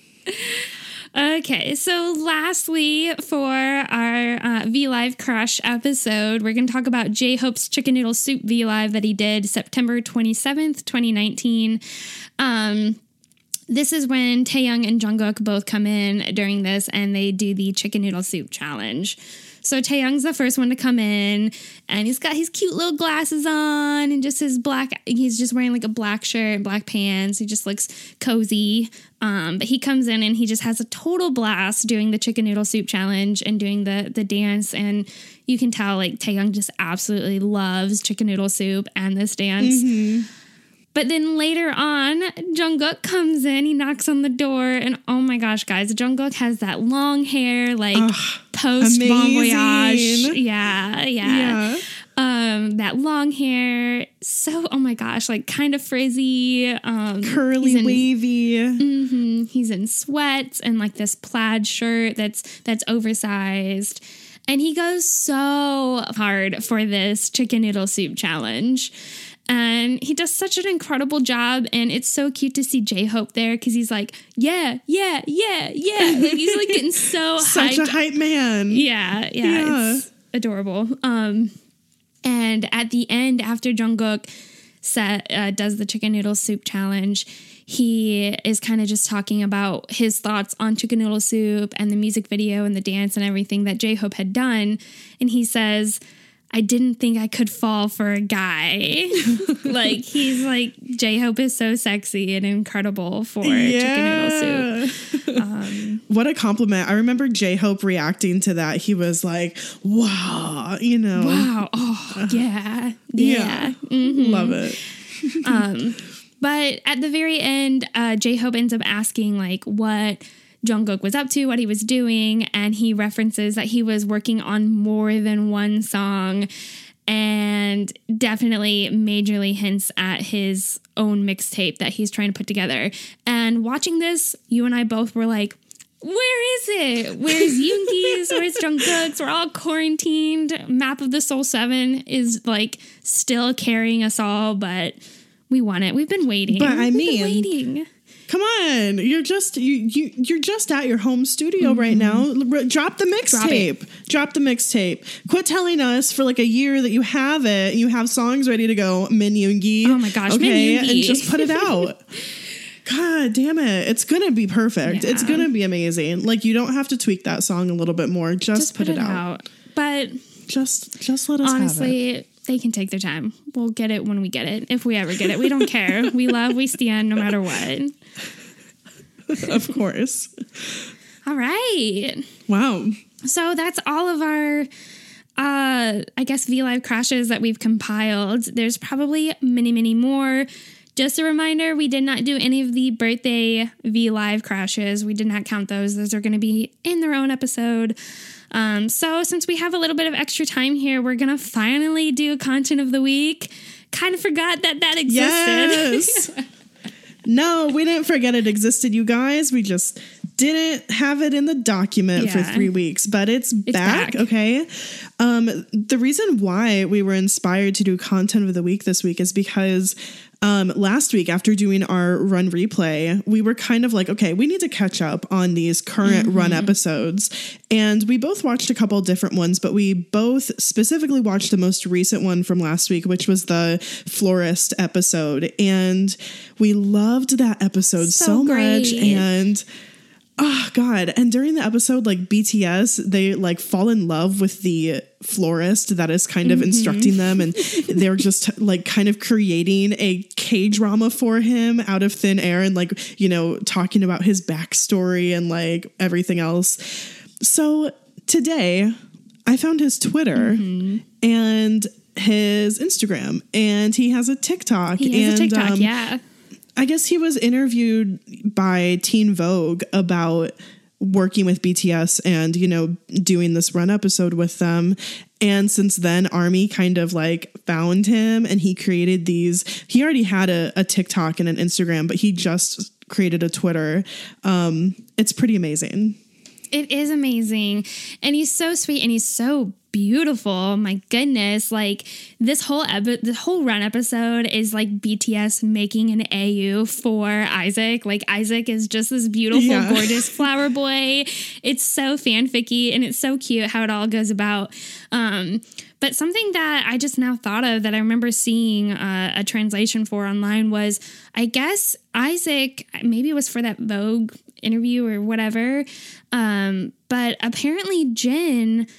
Okay, so lastly, for our uh, V Live Crush episode, we're going to talk about J-Hope's Chicken Noodle Soup V Live that he did September twenty-seventh, twenty nineteen. Um, this is when Taeyong and Jungkook both come in during this and they do the Chicken Noodle Soup Challenge. So Taehyung's the first one to come in, and he's got his cute little glasses on and just his black, he's just wearing like a black shirt and black pants. He just looks cozy. Um, but he comes in and he just has a total blast doing the chicken noodle soup challenge and doing the the dance. And you can tell like Taehyung just absolutely loves chicken noodle soup and this dance. Mm-hmm. But then later on, Jungkook comes in, he knocks on the door, and oh my gosh, guys, Jungkook has that long hair, like Ugh, post Bon Voyage. Yeah, yeah. yeah. Um, that long hair, so, oh my gosh, like kind of frizzy. Um, Curly, in, wavy. Mm-hmm, he's in sweats and like this plaid shirt that's that's oversized. And he goes so hard for this chicken noodle soup challenge. And he does such an incredible job. And it's so cute to see J-Hope there because he's like, yeah, yeah, yeah, yeah. Like he's like getting so Such hyped. a hype man. Yeah, yeah, yeah. It's adorable. Um, and at the end, after Jungkook set, uh, does the chicken noodle soup challenge, he is kind of just talking about his thoughts on chicken noodle soup and the music video and the dance and everything that J-Hope had done. And he says, I didn't think I could fall for a guy. Like, he's like, J-Hope is so sexy and incredible for yeah. chicken noodle soup. Um, what a compliment. I remember J-Hope reacting to that. He was like, wow, you know. Wow. Oh, yeah. Yeah. yeah. Mm-hmm. Love it. um, but at the very end, uh, J-Hope ends up asking, like, what Jungkook was up to, what he was doing, and he references that he was working on more than one song and definitely majorly hints at his own mixtape that he's trying to put together. And watching this, you and I both were like, where is it? Where's Yoongi's? Where's Jungkook's? We're all quarantined. Map of the Soul seven is like still carrying us all, but we want it. We've been waiting. But I We've mean, been waiting. Come on, you're just you you you're just at your home studio mm-hmm. right now. R- drop the mixtape. Drop, drop the mixtape. Quit telling us for like a year that you have it. You have songs ready to go. Min Yoongi. Oh my gosh, okay, Min Yoongi. And just put it out. God damn it, it's gonna be perfect. Yeah. It's gonna be amazing. Like you don't have to tweak that song a little bit more. Just, just put, put it, it out. out. But just just let us honestly, have it. They can take their time. We'll get it when we get it. If we ever get it, we don't care. We love, we stand, no matter what. Of course. All right. Wow. So that's all of our, uh, I guess, V Live crashes that we've compiled. There's probably many, many more. Just a reminder, we did not do any of the birthday V Live crashes. We did not count those. Those are going to be in their own episode. Um, so since we have a little bit of extra time here, we're going to finally do content of the week. Kind of forgot that that existed. Yes. No, we didn't forget it existed, you guys. We just didn't have it in the document yeah. for three weeks, but it's, it's back, back. Okay. Um, the reason why we were inspired to do content of the week this week is because um, last week after doing our run replay, we were kind of like, okay, we need to catch up on these current mm-hmm. run episodes. And we both watched a couple different ones, but we both specifically watched the most recent one from last week, which was the florist episode. And we loved that episode so, so much. And oh God. And during the episode, like B T S, they like fall in love with the florist that is kind of mm-hmm. instructing them. And they're just like kind of creating a K-drama for him out of thin air and like, you know, talking about his backstory and like everything else. So today I found his Twitter mm-hmm. and his Instagram, and he has a TikTok. He has and, a TikTok, um, yeah. I guess he was interviewed by Teen Vogue about working with B T S and, you know, doing this run episode with them. And since then, ARMY kind of like found him and he created these. He already had a, a TikTok and an Instagram, but he just created a Twitter. Um, it's pretty amazing. It is amazing. And he's so sweet and he's so beautiful. My goodness. Like this whole epi- the whole run episode is like B T S making an A U for Isaac. Like Isaac is just this beautiful, yeah. gorgeous flower boy. It's so fanficky and it's so cute how it all goes about. Um, but something that I just now thought of that I remember seeing uh, a translation for online was, I guess Isaac, maybe it was for that Vogue interview or whatever. Um, but apparently Jin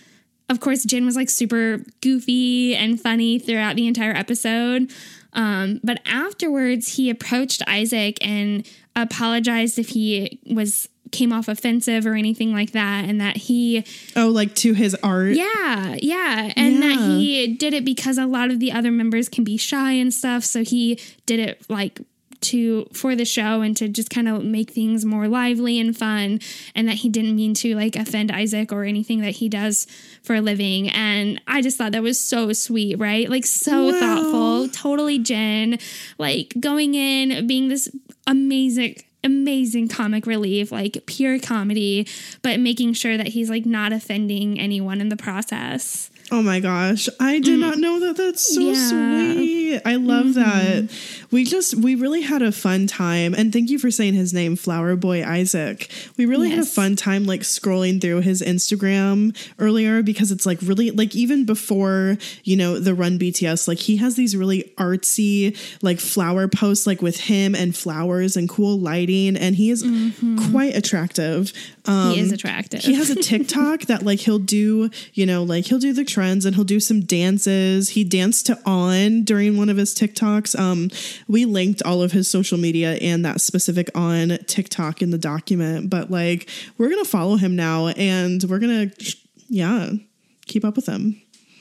of course, Jin was like super goofy and funny throughout the entire episode. Um, but afterwards, he approached Isaac and apologized if he was came off offensive or anything like that, and that he oh like to his art yeah yeah and yeah. that he did it because a lot of the other members can be shy and stuff, so he did it like to for the show and to just kind of make things more lively and fun, and that he didn't mean to like offend Isaac or anything that he does for a living. And I just thought that was so sweet, right? Like so wow. thoughtful, totally Jin, like going in being this amazing amazing comic relief, like pure comedy, but making sure that he's like not offending anyone in the process. Oh my gosh. I did mm. not know that. That's so yeah. sweet. I love mm-hmm. that. We just, we really had a fun time. And thank you for saying his name, Flower Boy Isaac. We really yes. had a fun time like scrolling through his Instagram earlier, because it's like really like even before, you know, the Run B T S, like he has these really artsy like flower posts like with him and flowers and cool lighting. And he is mm-hmm. quite attractive. Um, he is attractive. He has a TikTok that like he'll do, you know, like he'll do the trends and he'll do some dances. He danced to On during one of his TikToks. Um, we linked all of his social media and that specific On TikTok in the document, but like we're going to follow him now and we're going to, yeah, keep up with him.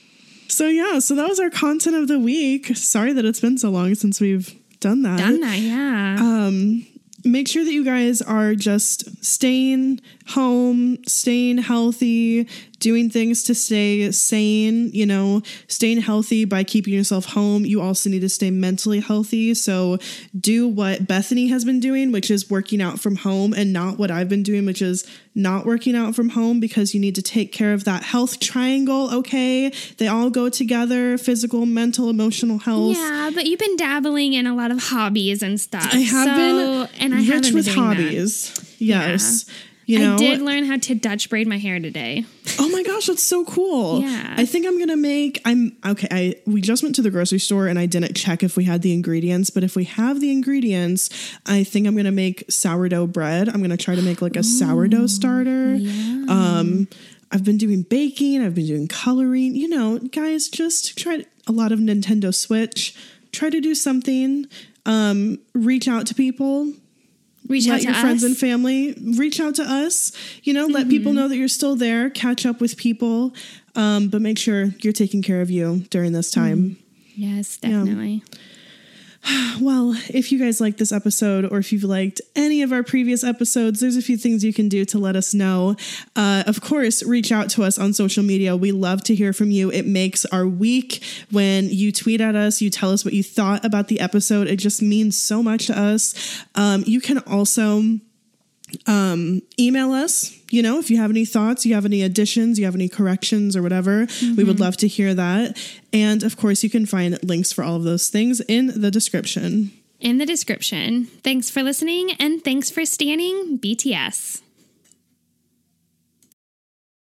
So yeah, so that was our content of the week. Sorry that it's been so long since we've done that. Done that, yeah. Um, make sure that you guys are just staying home, staying healthy, doing things to stay sane, you know, staying healthy by keeping yourself home. You also need to stay mentally healthy. So do what Bethany has been doing, which is working out from home, and not what I've been doing, which is not working out from home, because you need to take care of that health triangle. Okay. They all go together: physical, mental, emotional health. Yeah. But you've been dabbling in a lot of hobbies and stuff. I have so, been and I rich haven't with been doing hobbies. That. Yes. Yeah. You know, I did learn how to Dutch braid my hair today. Oh my gosh, that's so cool. Yeah. I think I'm going to make, I'm, okay, I we just went to the grocery store and I didn't check if we had the ingredients, but if we have the ingredients, I think I'm going to make sourdough bread. I'm going to try to make like a Ooh, sourdough starter. Yeah. Um, I've been doing baking. I've been doing coloring. You know, guys, just try a lot of Nintendo Switch. Try to do something. Um, reach out to people. Reach let out to your us. friends and family reach out to us, you know, mm-hmm. let people know that you're still there, catch up with people, um, but make sure you're taking care of you during this time. Mm. Yes, definitely. Yeah. Well, if you guys like this episode, or if you've liked any of our previous episodes, there's a few things you can do to let us know. Uh, of course, reach out to us on social media. We love to hear from you. It makes our week when you tweet at us, you tell us what you thought about the episode. It just means so much to us. Um, you can also um, email us. You know, if you have any thoughts, you have any additions, you have any corrections or whatever, mm-hmm. we would love to hear that. And of course, you can find links for all of those things in the description. In the description. Thanks for listening, and thanks for standing B T S.